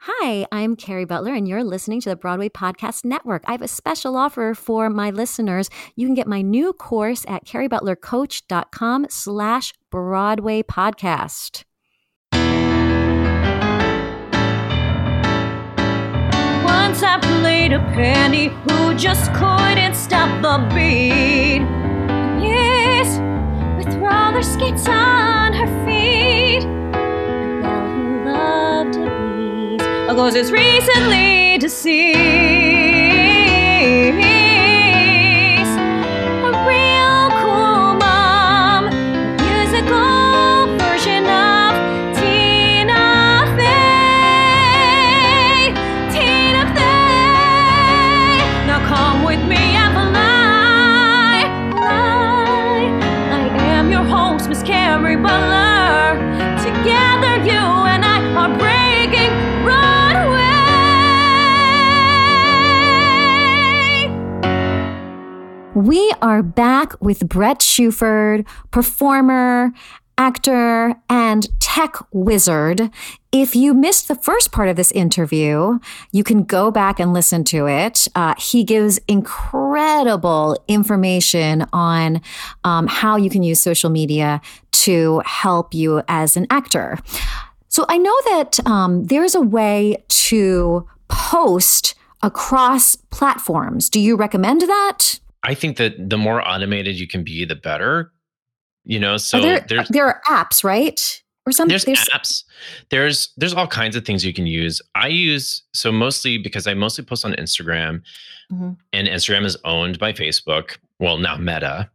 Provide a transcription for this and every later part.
Hi, I'm Carrie Butler, and you're listening to the Broadway Podcast Network. I have a special offer for my listeners. You can get my new course at carriebutlercoach.com/Broadway podcast. Once I played a penny who just couldn't stop the beat. Yes, with roller skates on her feet. A gal who loved to please, a ghost is recently deceased. A real cool mom, a musical version of Tina Fey. Tina Fey, now come with me and fly. I am your host, Miss Carrie Butler. Together you and I are breaking Broadway. We are back with Brett Shuford, performer, actor, and tech wizard. If you missed the first part of this interview, you can go back and listen to it. He gives incredible information on how you can use social media to help you as an actor. So I know that there's a way to post across platforms. Do you recommend that? I think that the more automated you can be, the better. So there are apps, right? Or something. There's apps. There's all kinds of things you can use. Mostly because I mostly post on Instagram, Mm-hmm. and Instagram is owned by Facebook. Well, now Meta.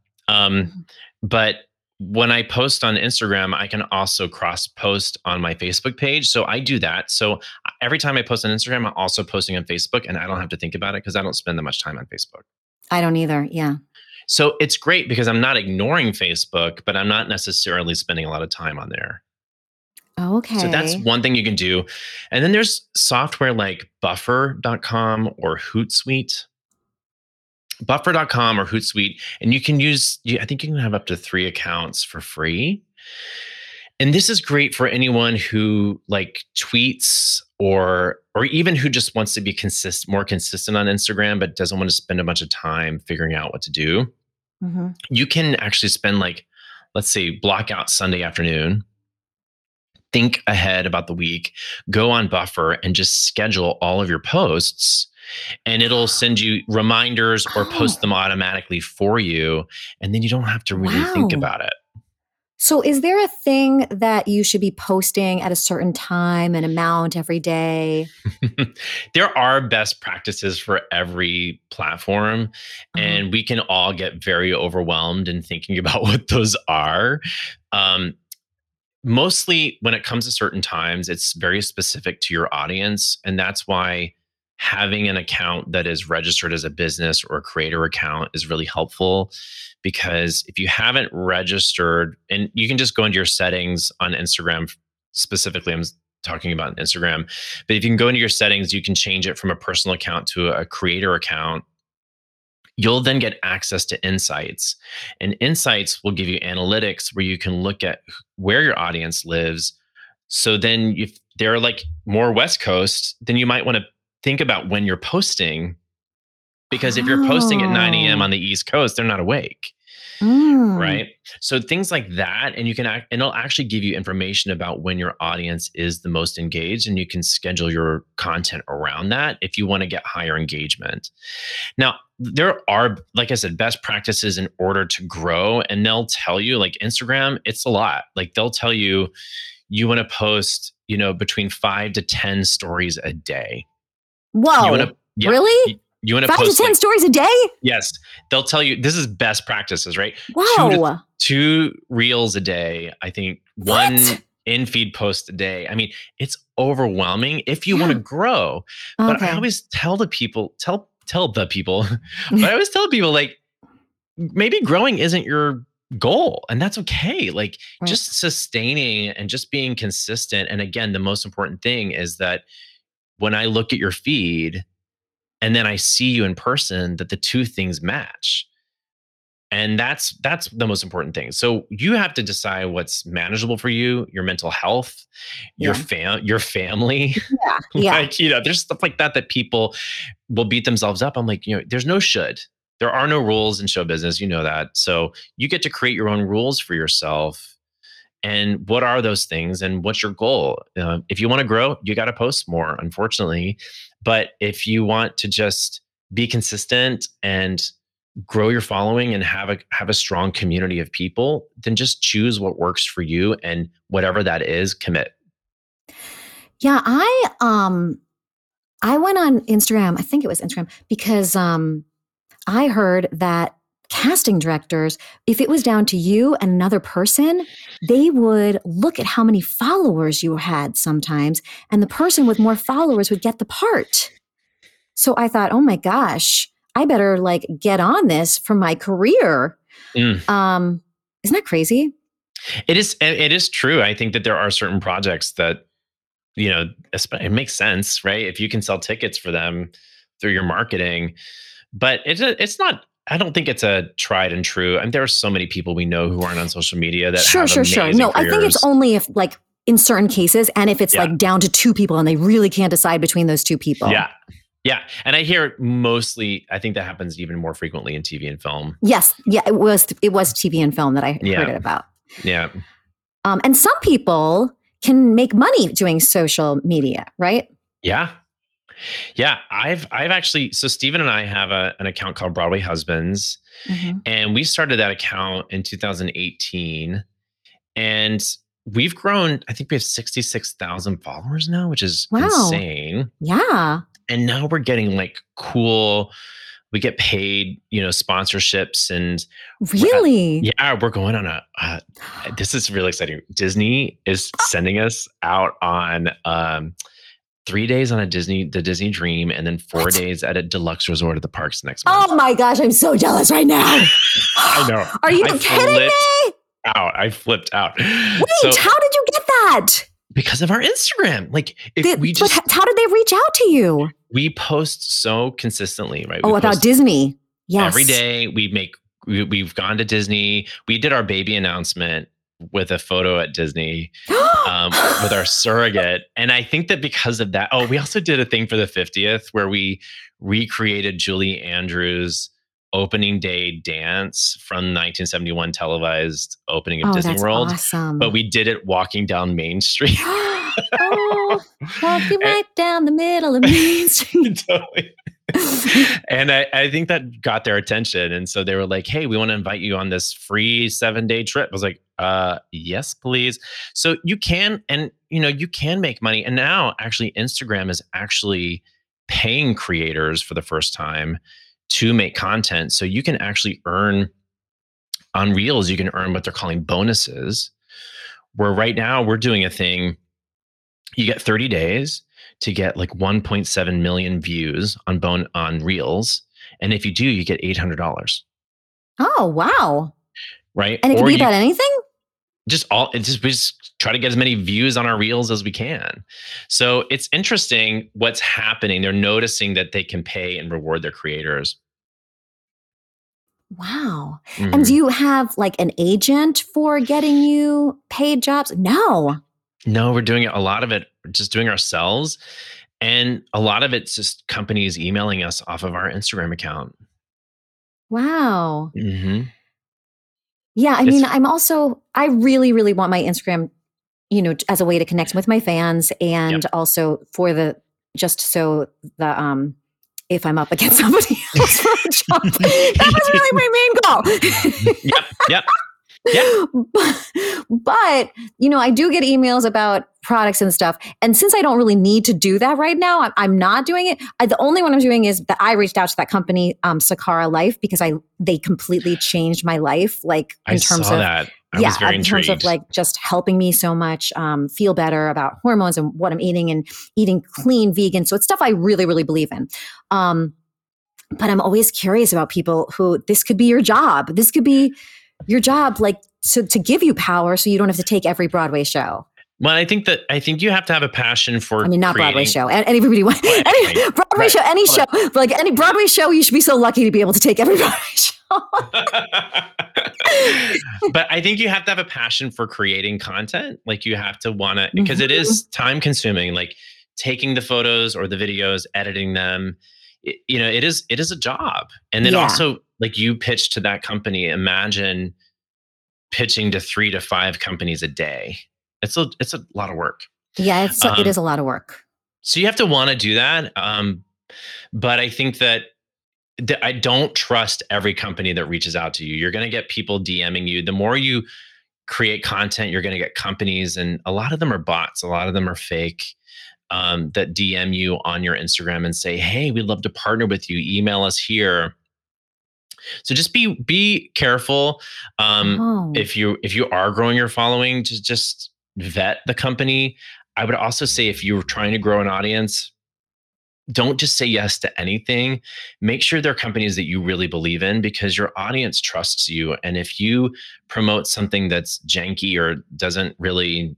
But when I post on Instagram, I can also cross post on my Facebook page. So I do that. So every time I post on Instagram, I'm also posting on Facebook, and I don't have to think about it because I don't spend that much time on Facebook. I don't either. Yeah. So it's great because I'm not ignoring Facebook, but I'm not necessarily spending a lot of time on there. Okay. So that's one thing you can do. And then there's software like buffer.com or Hootsuite. Buffer.com or Hootsuite. And you can I think you can have up to 3 accounts for free. And this is great for anyone who like tweets or even who just wants to be more consistent on Instagram, but doesn't want to spend a bunch of time figuring out what to do. Mm-hmm. You can actually spend let's say, block out Sunday afternoon, think ahead about the week, go on Buffer and just schedule all of your posts, and it'll send you reminders or post them automatically for you. And then you don't have to really think about it. So is there a thing that you should be posting at a certain time and amount every day? There are best practices for every platform, and we can all get very overwhelmed in thinking about what those are. Mostly when it comes to certain times, it's very specific to your audience. And that's why having an account that is registered as a business or a creator account is really helpful. Because if you haven't registered, and you can just go into your settings on Instagram, specifically, I'm talking about Instagram, but if you can go into your settings, you can change it from a personal account to a creator account. You'll then get access to insights, and insights will give you analytics where you can look at where your audience lives. So then if they're like more West Coast, then you might want to think about when you're posting, because if you're posting at 9 a.m. on the East Coast, they're not awake. Right? So things like that, and and it'll actually give you information about when your audience is the most engaged, and you can schedule your content around that if you want to get higher engagement. Now, there are, like I said, best practices in order to grow, and they'll tell you, like Instagram, it's a lot. Like they'll tell you want to post, between 5 to 10 stories a day. Whoa. Really? You want to 5 post to 10 stories a day? Yes. They'll tell you this is best practices, right? Wow. Two reels a day. I think one in-feed post a day. I mean, it's overwhelming if you want to grow. But I always tell the people, but I always tell people, like, maybe growing isn't your goal, and that's okay. Like just sustaining and just being consistent. And again, the most important thing is that when I look at your feed, and then I see you in person, that the two things match. And that's the most important thing. So you have to decide what's manageable for you, your mental health, your family. Yeah. Like, there's stuff like that people will beat themselves up. I'm like, there's no should. There are no rules in show business. You know that. So you get to create your own rules for yourself. And what are those things? And what's your goal? If you want to grow, you got to post more, unfortunately. But if you want to just be consistent and grow your following and have a strong community of people, then just choose what works for you, and whatever that is, commit. Yeah, I went on Instagram. I think it was Instagram because I heard that casting directors, if it was down to you and another person, they would look at how many followers you had sometimes, and the person with more followers would get the part. So I thought, oh my gosh, I better get on this for my career. Isn't that crazy? It is true. I think that there are certain projects that, it makes sense, right? If you can sell tickets for them through your marketing, but it's not. I don't think it's a tried and true. And there are so many people we know who aren't on social media that sure. No, careers. I think it's only if in certain cases, and if it's down to two people and they really can't decide between those two people. Yeah. Yeah. And I hear mostly, I think that happens even more frequently in TV and film. Yes. Yeah. It was TV and film that I heard it about. Yeah. And some people can make money doing social media, right? Yeah. Yeah. I've actually, so Steven and I have an account called Broadway Husbands, and we started that account in 2018, and we've grown, I think we have 66,000 followers now, which is insane. Yeah. And now we're getting cool, we get paid, sponsorships, and really, we're going on this is really exciting. Disney is sending us out on 3 days on the Disney Dream, and then 4 days at a deluxe resort at the parks next month. Oh my gosh, I'm so jealous right now. I know. Are you kidding me? I flipped out. Wait, how did you get that? Because of our Instagram. How did they reach out to you? We post so consistently, right? About Disney. Yes. Every day we've gone to Disney. We did our baby announcement with a photo at Disney with our surrogate. And I think that because of that, we also did a thing for the 50th where we recreated Julie Andrews' opening day dance from 1971 televised opening of Disney World. Awesome. But we did it walking down Main Street. Walking right down the middle of Main Street. Totally. And I think that got their attention. And so they were like, hey, we want to invite you on this free 7-day trip. I was like, yes, please. So you can, and you can make money. And now actually Instagram is actually paying creators for the first time to make content. So you can actually earn on Reels, you can earn what they're calling bonuses, where right now we're doing a thing. You get 30 days to get 1.7 million views on Reels. And if you do, you get $800. Oh, wow. Right. And it can be about anything? We just try to get as many views on our Reels as we can. So it's interesting what's happening. They're noticing that they can pay and reward their creators. Wow. Mm-hmm. And do you have an agent for getting you paid jobs? No, we're doing a lot of it, just doing ourselves. And a lot of it's just companies emailing us off of our Instagram account. Wow. Mm-hmm. Yeah. I mean, I really, really want my Instagram, as a way to connect with my fans, and also if I'm up against somebody else for a job. That was really my main goal. Yep. But, I do get emails about products and stuff. And since I don't really need to do that right now, I'm not doing it. The only one I'm doing is that I reached out to that company, Sakara Life, because they completely changed my life. I saw that. I was very intrigued. In terms of just helping me so much feel better about hormones and what I'm eating, and eating clean, vegan. So it's stuff I really, really believe in. But I'm always curious about people who, this could be your job. This could be your job, to give you power so you don't have to take every Broadway show. Well, I think you have to have a passion for. Not Broadway show. And everybody wants any Broadway show, any show. Any Broadway show, you should be so lucky to be able to take every Broadway show. But I think you have to have a passion for creating content. Like you have to want to, because it is time consuming, like taking the photos or the videos, editing them. It is a job. And then also like you pitch to that company, imagine pitching to 3 to 5 companies a day. It's a lot of work. Yeah, it is a lot of work. So you have to want to do that. But I think that I don't trust every company that reaches out to you. You're going to get people DMing you. The more you create content, you're going to get companies, and a lot of them are bots. A lot of them are fake, that DM you on your Instagram and say, "Hey, we'd love to partner with you. Email us here." So just be careful. If you are growing your following, just vet the company. I would also say if you're trying to grow an audience, don't just say yes to anything. Make sure they're companies that you really believe in, because your audience trusts you. And if you promote something that's janky or doesn't really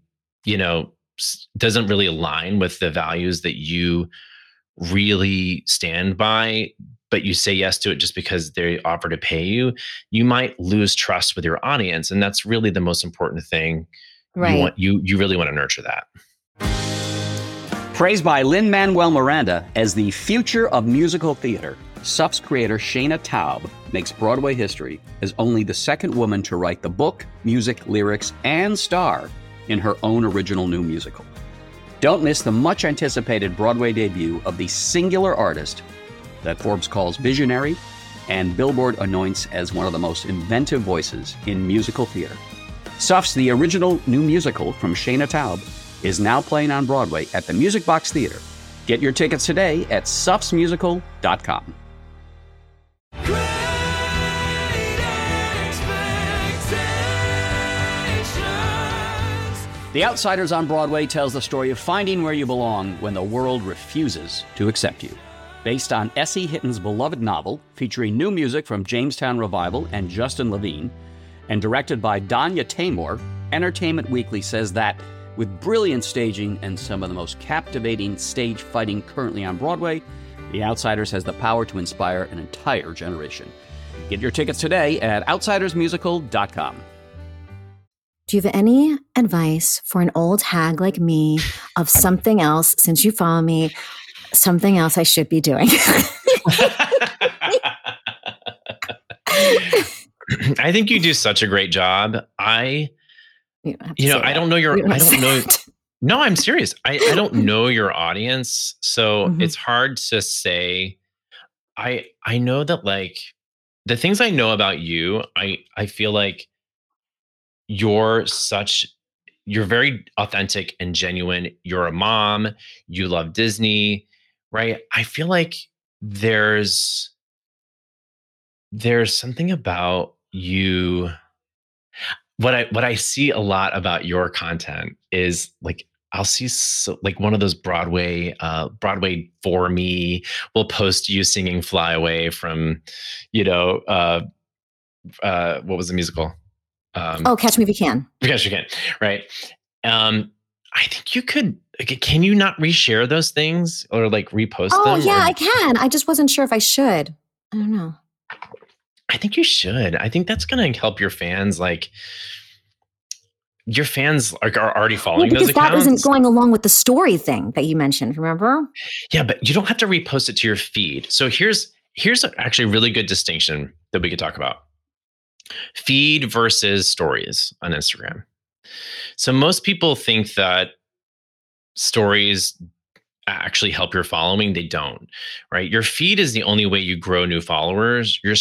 align with the values that you really stand by, but you say yes to it just because they offer to pay you, you might lose trust with your audience. And that's really the most important thing. Right. You really want to nurture that. Praised by Lin-Manuel Miranda as the future of musical theater, SUF's creator Shayna Taub makes Broadway history as only the second woman to write the book, music, lyrics, and star in her own original new musical. Don't miss the much-anticipated Broadway debut of the singular artist that Forbes calls visionary and Billboard anoints as one of the most inventive voices in musical theater. SUF's The Original New Musical from Shayna Taub is now playing on Broadway at the Music Box Theater. Get your tickets today at sufsmusical.com. The Outsiders on Broadway tells the story of finding where you belong when the world refuses to accept you. Based on S.E. Hitton's beloved novel, featuring new music from Jamestown Revival and Justin Levine, and directed by Danya Taymor, Entertainment Weekly says that with brilliant staging and some of the most captivating stage fighting currently on Broadway, The Outsiders has the power to inspire an entire generation. Get your tickets today at outsidersmusical.com. Do you have any advice for an old hag like me of something else, since you follow me, something else I should be doing? I think you do such a great job. I don't know. No, I'm serious. I don't know your audience. So it's hard to say. I know that, like, the things I know about you, I feel like you're very authentic and genuine. You're a mom. You love Disney, right? I feel like there's something about you. What I see a lot about your content is, like, I'll see like one of those Broadway for me will post you singing "Fly Away" from, what was the musical? Catch Me If You Can. Catch Me If You Can, right? I think you could. Can you not reshare those things or like repost them? Oh yeah, I can. I just wasn't sure if I should. I don't know. I think you should. I think that's going to help your fans. Like, your fans are already following those accounts. That isn't going along with the story thing that you mentioned, remember? Yeah, but you don't have to repost it to your feed. So here's actually a really good distinction that we could talk about. Feed versus stories on Instagram. So most people think that stories actually help your following. They don't, right? Your feed is the only way you grow new followers. Your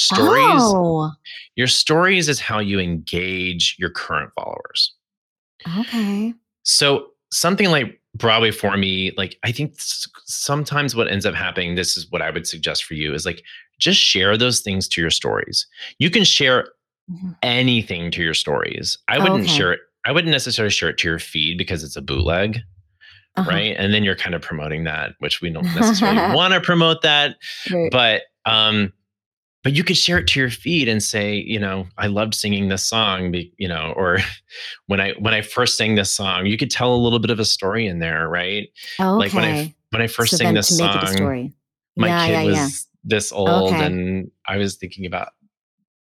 stories is how you engage your current followers. Okay. So something like Broadway for me, like, I think sometimes what ends up happening, this is what I would suggest for you, is like, just share those things to your stories. You can share anything to your stories. I wouldn't share it. I wouldn't necessarily share it to your feed because it's a bootleg. Right. And then you're kind of promoting that, which we don't necessarily want to promote that. Right. But you could share it to your feed and say, I loved singing this song, or when I first sang this song, you could tell a little bit of a story in there, right? Oh, okay. Like when I first sang this song, my kid was this old, and I was thinking about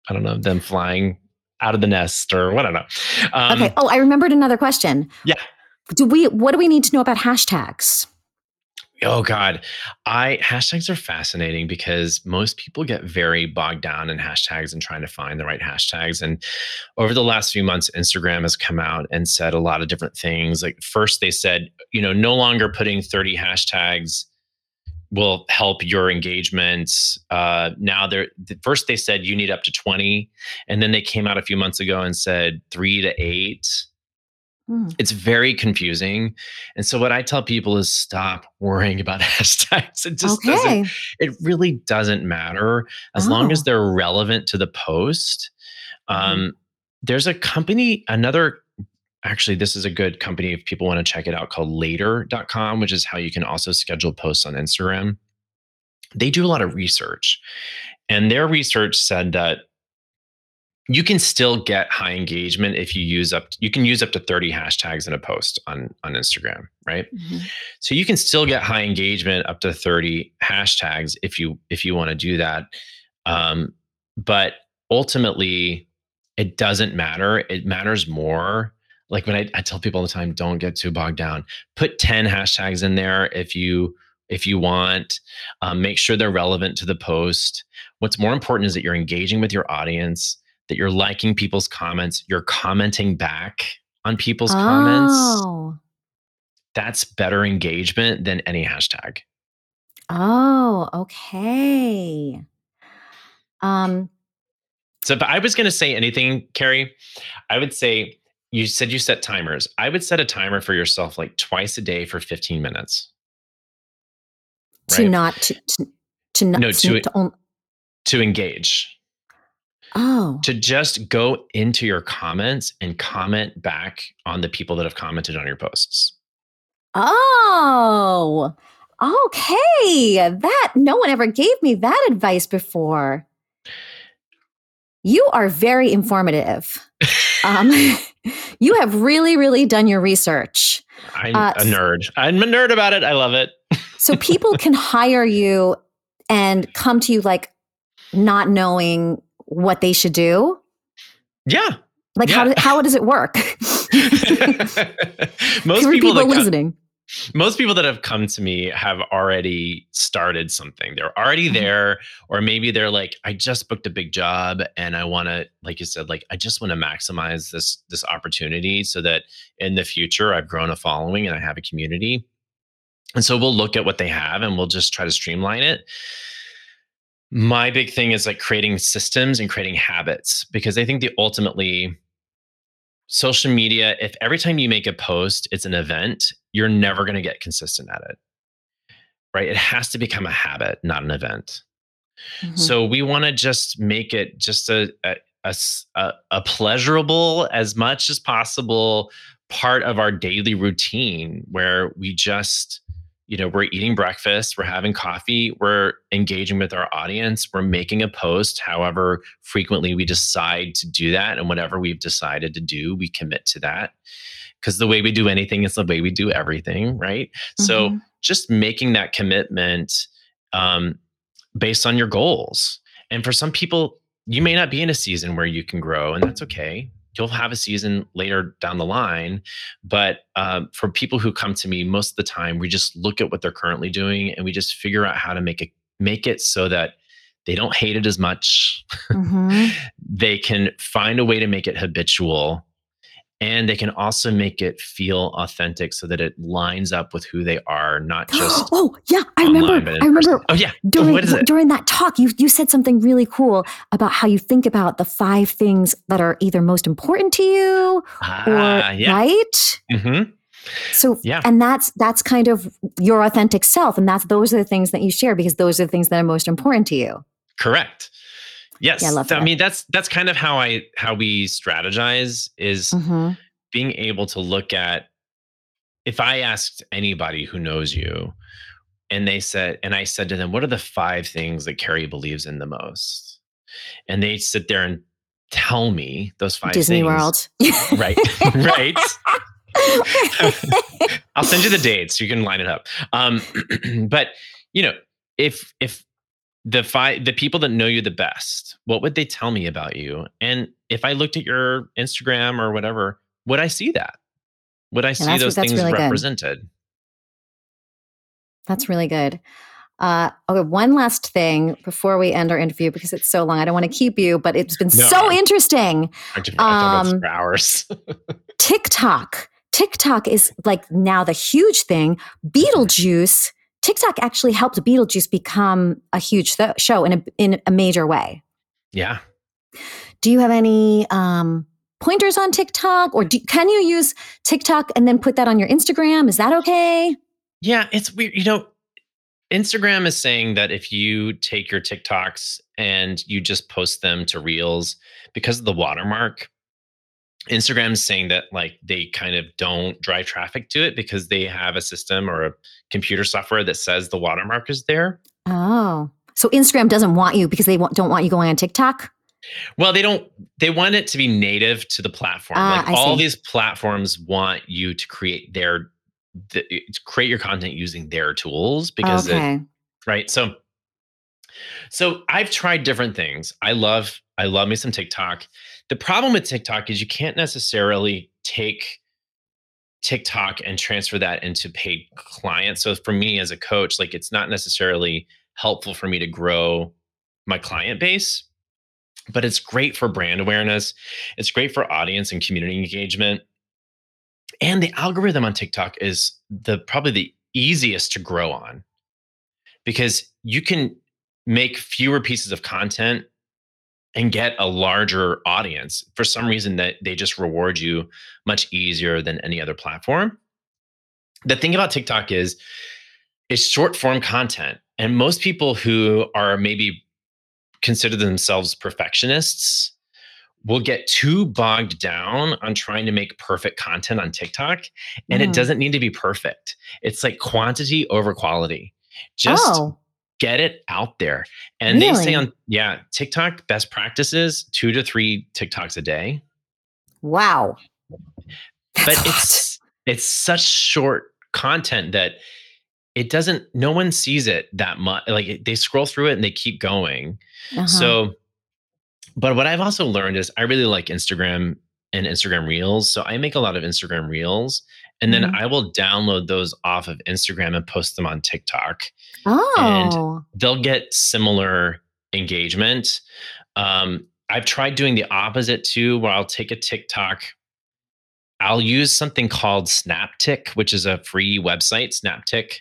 I don't know, them flying out of the nest or what, I don't know. Okay. Oh, I remembered another question. Yeah. What do we need to know about hashtags? Oh God. Hashtags are fascinating because most people get very bogged down in hashtags and trying to find the right hashtags. And over the last few months, Instagram has come out and said a lot of different things. Like first they said, no longer putting 30 hashtags will help your engagements. First they said you need up to 20. And then they came out a few months ago and said 3 to 8. It's very confusing. And so what I tell people is stop worrying about hashtags. It just it really doesn't matter as long as they're relevant to the post. There's a company, actually, this is a good company if people want to check it out, called Later.com, which is how you can also schedule posts on Instagram. They do a lot of research. And their research said that you can still get high engagement if you use up to 30 hashtags in a post on Instagram, right? So you can still get high engagement up to 30 hashtags if you want to do that. But ultimately, it doesn't matter. It matters more. Like when I tell people all the time, don't get too bogged down. Put 10 hashtags in there if you want. Make sure they're relevant to the post. What's more important is that you're engaging with your audience, that you're liking people's comments, you're commenting back on people's comments. That's better engagement than any hashtag. Oh, okay. So if I was going to say anything, Carrie, I would say, you said you set timers. I would set a timer for yourself like twice a day for 15 minutes. Right? To engage. Oh. To just go into your comments and comment back on the people that have commented on your posts. Oh, okay. No one ever gave me that advice before. You are very informative. You have really, really done your research. I'm a nerd. I'm a nerd about it. I love it. So people can hire you and come to you like not knowing what they should do? Yeah. Like how does it work? Most people listening. Most people that have come to me have already started something. They're already there, or maybe they're like, I just booked a big job and I want to, like you said, like I just want to maximize this opportunity so that in the future I've grown a following and I have a community. And so we'll look at what they have and we'll just try to streamline it. My big thing is like creating systems and creating habits, because I think ultimately social media, if every time you make a post, it's an event, you're never going to get consistent at it, right? It has to become a habit, not an event. So we want to just make it just a pleasurable, as much as possible, part of our daily routine where we just, we're eating breakfast, we're having coffee, we're engaging with our audience, we're making a post, however frequently we decide to do that. And whatever we've decided to do, we commit to that. Because the way we do anything is the way we do everything, right? So just making that commitment based on your goals. And for some people, you may not be in a season where you can grow, and that's okay. You'll have a season later down the line. But for people who come to me, most of the time, we just look at what they're currently doing and we just figure out how to make it so that they don't hate it as much. They can find a way to make it habitual. And they can also make it feel authentic so that it lines up with who they are, not just I remember. Oh yeah. During that talk, you said something really cool about how you think about the 5 things that are either most important to you, right? So, and that's kind of your authentic self, and those are the things that you share because those are the things that are most important to you. Correct. Yes. Yeah, I love that. I mean, that's kind of how we strategize, is being able to look at, if I asked anybody who knows you and I said to them, what are the 5 things that Carrie believes in the most? And they sit there and tell me those 5 Disney things. World. Right. Right. I'll send you the dates so you can line it up. But if the people that know you the best, what would they tell me about you? And if I looked at your Instagram or whatever, would I see that? Would I And see those that's things really good. represented? That's really good. Okay, one last thing before we end our interview, because it's so long. I don't want to keep you, but it's been so interesting. I talk about this for hours. TikTok. TikTok is like now the huge thing. Beetlejuice. TikTok actually helped Beetlejuice become a huge show in a major way. Yeah. Do you have any pointers on TikTok, or can you use TikTok and then put that on your Instagram? Is that okay? Yeah, it's weird. Instagram is saying that if you take your TikToks and you just post them to Reels, because of the watermark, Instagram is saying that like they kind of don't drive traffic to it because they have a system or a computer software that says the watermark is there. Oh, so Instagram doesn't want you because they don't want you going on TikTok? Well, they want it to be native to the platform. Like all these platforms want you to create create your content using their tools because right. So I've tried different things. I love me some TikTok. The problem with TikTok is you can't necessarily take TikTok and transfer that into paid clients. So for me as a coach, like it's not necessarily helpful for me to grow my client base, but it's great for brand awareness. It's great for audience and community engagement. And the algorithm on TikTok is probably the easiest to grow on because you can make fewer pieces of content and get a larger audience. For some reason that they just reward you much easier than any other platform. The thing about TikTok is it's short form content. And most people who are maybe consider themselves perfectionists will get too bogged down on trying to make perfect content on TikTok. And it doesn't need to be perfect. It's like quantity over quality. Just get it out there. And they say on TikTok best practices 2 to 3 TikToks a day. Wow. But it's such short content that no one sees it that much. Like they scroll through it and they keep going. So, but what I've also learned is I really like Instagram and Instagram Reels. So I make a lot of Instagram Reels and then I will download those off of Instagram and post them on TikTok. And they'll get similar engagement. I've tried doing the opposite too, where I'll take a TikTok. I'll use something called Snaptik, which is a free website, Snaptik,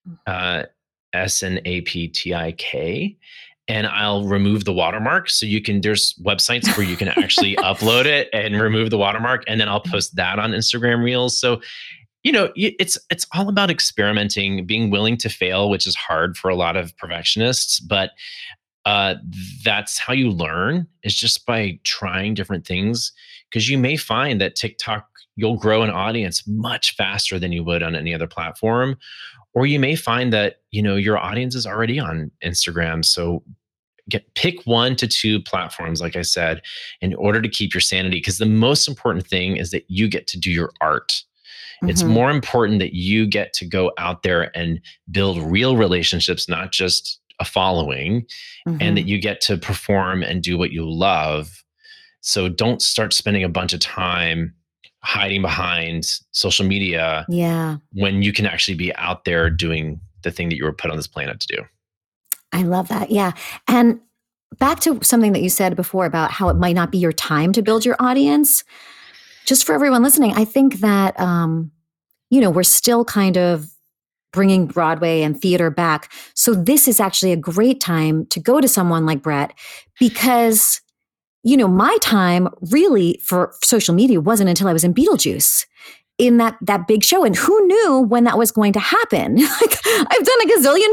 Snaptik. And I'll remove the watermark. So there's websites where you can actually upload it and remove the watermark. And then I'll post that on Instagram Reels. So, it's all about experimenting, being willing to fail, which is hard for a lot of perfectionists. But that's how you learn, is just by trying different things. Because you may find that TikTok, you'll grow an audience much faster than you would on any other platform. Or you may find that, your audience is already on Instagram. So pick 1 to 2 platforms, like I said, in order to keep your sanity. Because the most important thing is that you get to do your art. It's more important that you get to go out there and build real relationships, not just a following, and that you get to perform and do what you love. So don't start spending a bunch of time hiding behind social media when you can actually be out there doing the thing that you were put on this planet to do. I love that. Yeah. And back to something that you said before about how it might not be your time to build your audience. Just for everyone listening, I think that, we're still kind of bringing Broadway and theater back. So this is actually a great time to go to someone like Brett because, my time really for social media wasn't until I was in Beetlejuice in that big show. And who knew when that was going to happen? Like I've done a gazillion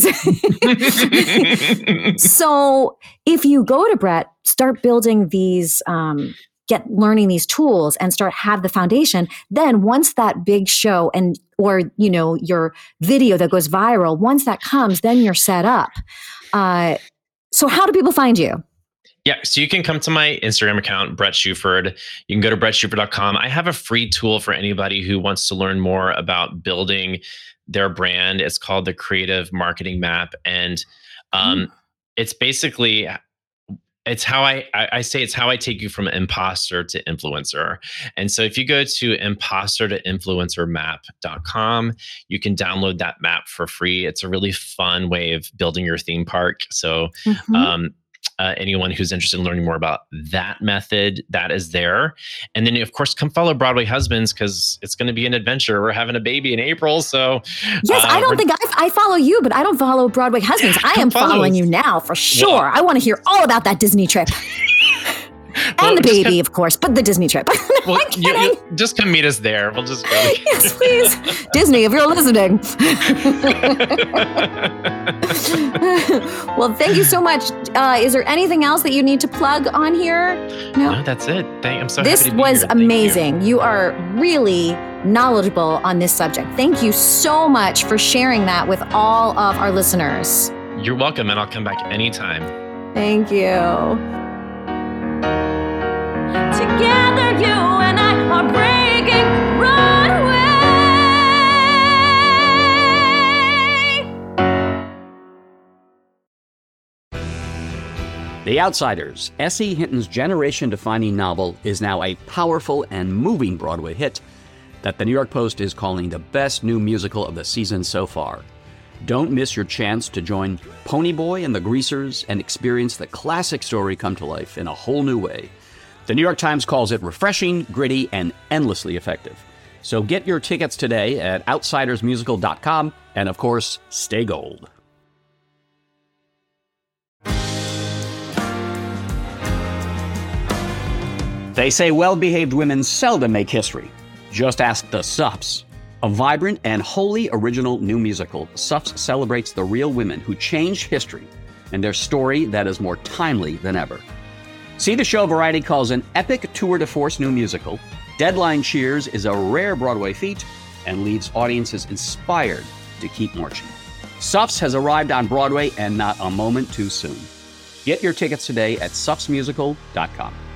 shows. So if you go to Brett, start building these, learning these tools and have the foundation. Then once that big show or your video that goes viral, once that comes, then you're set up. So how do people find you? Yeah, so you can come to my Instagram account, Brett Shuford. You can go to brettshuford.com. I have a free tool for anybody who wants to learn more about building their brand. It's called the Creative Marketing Map. And it's basically, it's how I say it's how I take you from imposter to influencer. And so if you go to imposter-to-influencermap.com, you can download that map for free. It's a really fun way of building your theme park. So anyone who's interested in learning more about that method, that is there. And then, of course, come follow Broadway Husbands, because it's going to be an adventure. We're having a baby in April. So yes, I don't think I follow you, but I don't follow Broadway Husbands. I am following you now for sure. Well, I want to hear all about that Disney trip. And the baby, of course, but the Disney trip. Well, you just come meet us there. We'll just go. Yes, please. Disney, if you're listening. Well, thank you so much. Is there anything else that you need to plug on here? No, that's it. I'm so this happy to be was here. amazing. You are really knowledgeable on this subject. Thank you so much for sharing that with all of our listeners. You're welcome, and I'll come back anytime. Thank you. Together, you and I are breaking Broadway. The Outsiders, S.E. Hinton's generation-defining novel, is now a powerful and moving Broadway hit that the New York Post is calling the best new musical of the season so far. Don't miss your chance to join Ponyboy and the Greasers and experience the classic story come to life in a whole new way. The New York Times calls it refreshing, gritty, and endlessly effective. So get your tickets today at outsidersmusical.com, and of course, stay gold. They say well-behaved women seldom make history. Just ask the Suffs. A vibrant and wholly original new musical, Suffs celebrates the real women who changed history and their story that is more timely than ever. See the show Variety calls an epic tour de force new musical. Deadline cheers is a rare Broadway feat and leaves audiences inspired to keep marching. Suffs has arrived on Broadway, and not a moment too soon. Get your tickets today at suffsmusical.com.